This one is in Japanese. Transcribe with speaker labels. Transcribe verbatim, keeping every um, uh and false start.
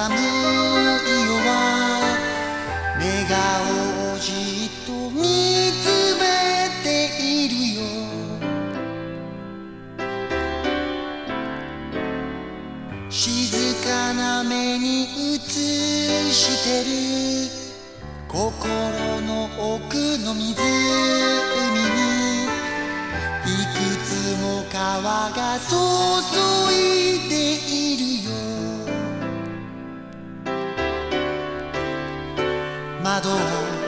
Speaker 1: 寒い夜は寝顔をじっと見つめているよ。静かな目に映してる心の奥の湖にいくつも川が注いでいるよ。窓を